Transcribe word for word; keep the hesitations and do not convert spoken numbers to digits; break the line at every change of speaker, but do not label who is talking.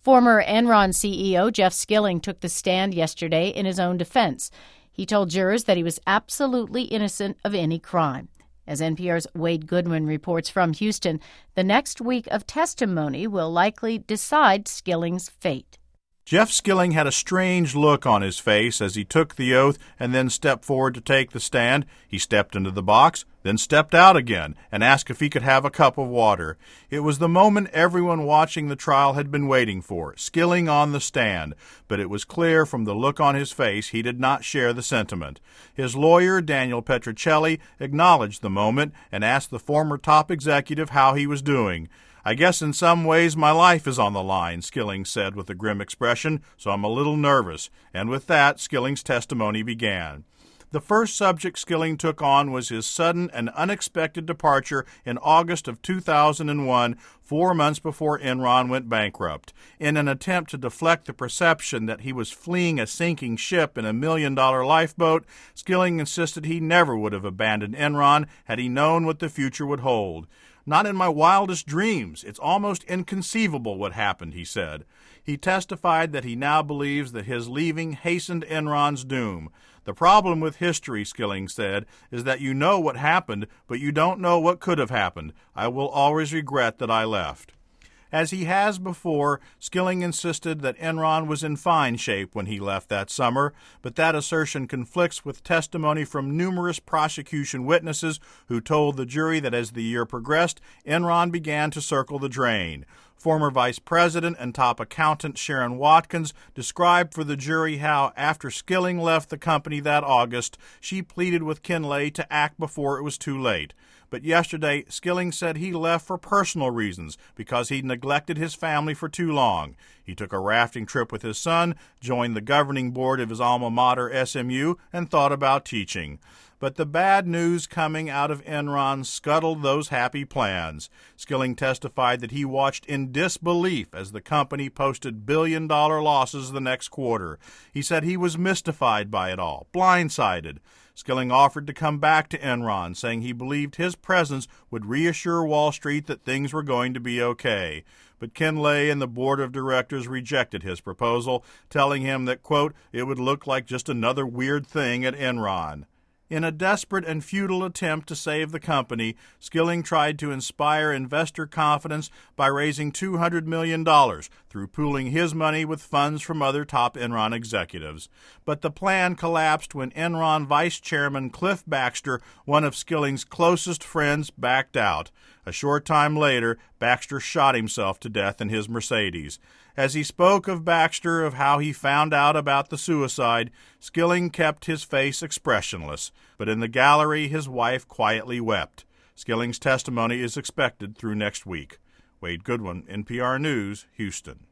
Former Enron C E O Jeff Skilling took the stand yesterday in his own defense. He told jurors that he was absolutely innocent of any crime. As N P R's Wade Goodwin reports from Houston, the next week of testimony will likely decide Skilling's fate.
Jeff Skilling had a strange look on his face as he took the oath and then stepped forward to take the stand. He stepped into the box, then stepped out again and asked if he could have a cup of water. It was the moment everyone watching the trial had been waiting for, Skilling on the stand, but it was clear from the look on his face he did not share the sentiment. His lawyer, Daniel Petrocelli, acknowledged the moment and asked the former top executive how he was doing. "I guess in some ways my life is on the line," Skilling said with a grim expression, "so I'm a little nervous." And with that, Skilling's testimony began. The first subject Skilling took on was his sudden and unexpected departure in August of two thousand one, four months before Enron went bankrupt. In an attempt to deflect the perception that he was fleeing a sinking ship in a million-dollar lifeboat, Skilling insisted he never would have abandoned Enron had he known what the future would hold. "Not in my wildest dreams. It's almost inconceivable what happened," he said. He testified that he now believes that his leaving hastened Enron's doom. "The problem with history," Skilling said, "is that you know what happened, but you don't know what could have happened. I will always regret that I left." As he has before, Skilling insisted that Enron was in fine shape when he left that summer, but that assertion conflicts with testimony from numerous prosecution witnesses who told the jury that as the year progressed, Enron began to circle the drain. Former Vice President and top accountant Sharon Watkins described for the jury how, after Skilling left the company that August, she pleaded with Ken Lay to act before it was too late. But yesterday, Skilling said he left for personal reasons because he'd neglected his family for too long. He took a rafting trip with his son, joined the governing board of his alma mater, S M U, and thought about teaching. But the bad news coming out of Enron scuttled those happy plans. Skilling testified that he watched in disbelief as the company posted billion-dollar losses the next quarter. He said he was mystified by it all, blindsided. Skilling offered to come back to Enron, saying he believed his presence would reassure Wall Street that things were going to be okay. But Ken Lay and the board of directors rejected his proposal, telling him that, quote, "it would look like just another weird thing at Enron." In a desperate and futile attempt to save the company, Skilling tried to inspire investor confidence by raising two hundred million dollars through pooling his money with funds from other top Enron executives. But the plan collapsed when Enron Vice Chairman Cliff Baxter, one of Skilling's closest friends, backed out. A short time later, Baxter shot himself to death in his Mercedes. As he spoke of Baxter, of how he found out about the suicide, Skilling kept his face expressionless, but in the gallery his wife quietly wept. Skilling's testimony is expected through next week. Wade Goodwin, N P R News, Houston.